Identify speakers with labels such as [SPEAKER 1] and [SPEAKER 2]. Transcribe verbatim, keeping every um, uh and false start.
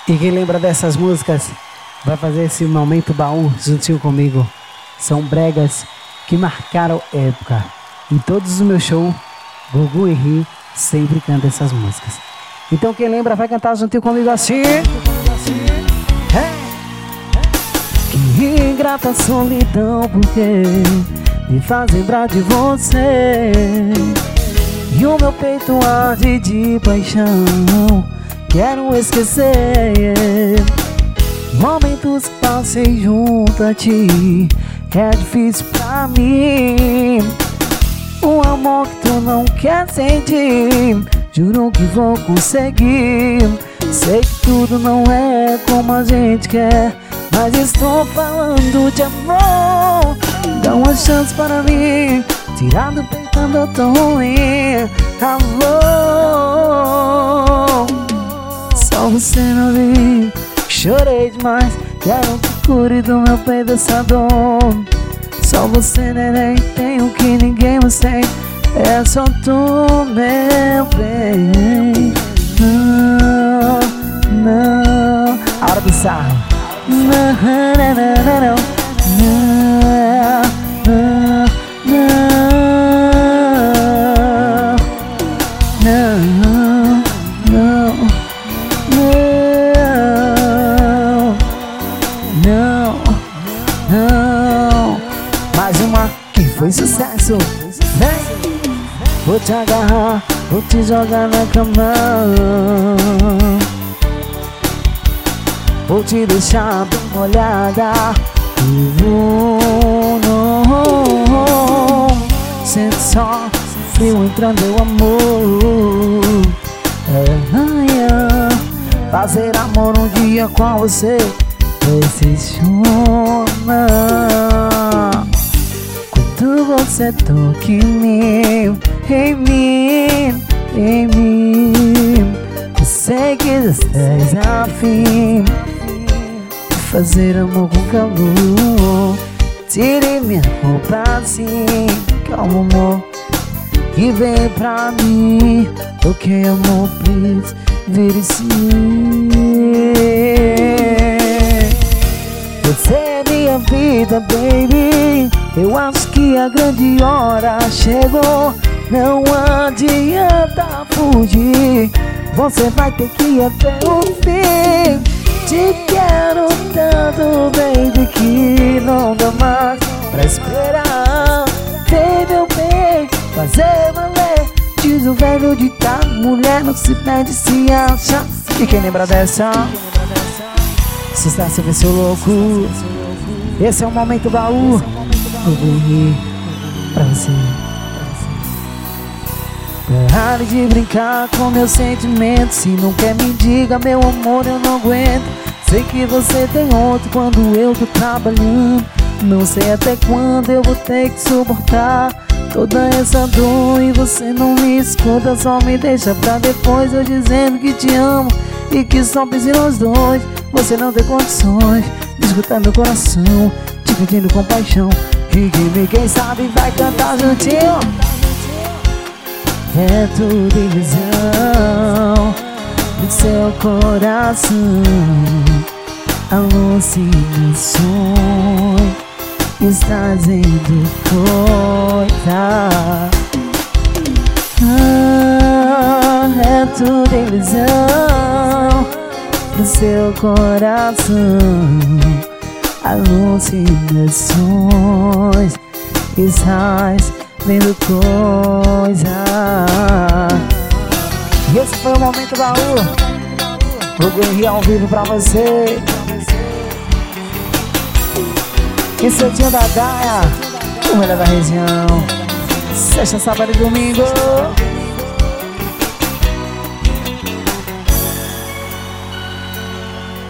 [SPEAKER 1] E quem lembra dessas músicas vai fazer esse momento baú juntinho comigo. São bregas que marcaram época. Em todos os meus shows, Gugu e Ri sempre canta essas músicas. Então quem lembra vai cantar juntinho comigo assim. É. Que ingrata solidão, porque me faz lembrar de você. E o meu peito arde de paixão, quero esquecer momentos que passei junto a ti. É difícil pra mim um amor que tu não quer sentir. Juro que vou conseguir. Sei que tudo não é como a gente quer, mas estou falando de amor. Dá uma chance para mim, tirar do peito ando tão ruim. Amor, só você não vi. Chorei demais, quero que cure do meu peito essa dor. Só você, neném, tem o que ninguém mais tem. É só tu, meu bem. Não, não. A hora do sarro. Não, não, não, não, não, não, não, não. Mais uma que foi sucesso. Vem. Vou te agarrar, vou te jogar na cama. Vou te deixar bem molhada. E vou, não. Sente só frio entrando meu amor. É, é, fazer amor um dia com você decepciona. Quando você toca em mim, em mim, em mim, eu sei que estás afim de fazer amor com calor. Tire minha roupa assim, calma amor, e vem pra mim. Ok amor, please, vire sim. Você é minha vida, baby. Eu acho que a grande hora chegou. Não adianta fugir, você vai ter que ir até o fim. Te quero tanto, baby, que não dá mais pra esperar. Vem, meu bem, fazer valer. Diz o velho ditado, mulher não se perde, se acha. E quem lembra dessa? Sucesso, vê seu louco. Esse é o momento baú. Eu vou rir pra você. Pare de brincar com meus sentimentos. Se não quer me diga, meu amor, eu não aguento. Sei que você tem outro quando eu tô trabalhando. Não sei até quando eu vou ter que suportar toda essa dor e você não me escuta. Só me deixa pra depois, eu dizendo que te amo e que só pense nós dois. Você não tem condições de escutar meu coração te pedindo compaixão. E que quem sabe vai cantar juntinho. É tudo ilusão do seu coração, alucinações, está dizendo coisa. Ah, é tudo ilusão do seu coração, alucinações, estás vendo coisa. E esse foi o momento baú. Vou guerrear ao vivo pra você. E Santinho da Gaia, o melhor da região. Sexta, sábado e domingo.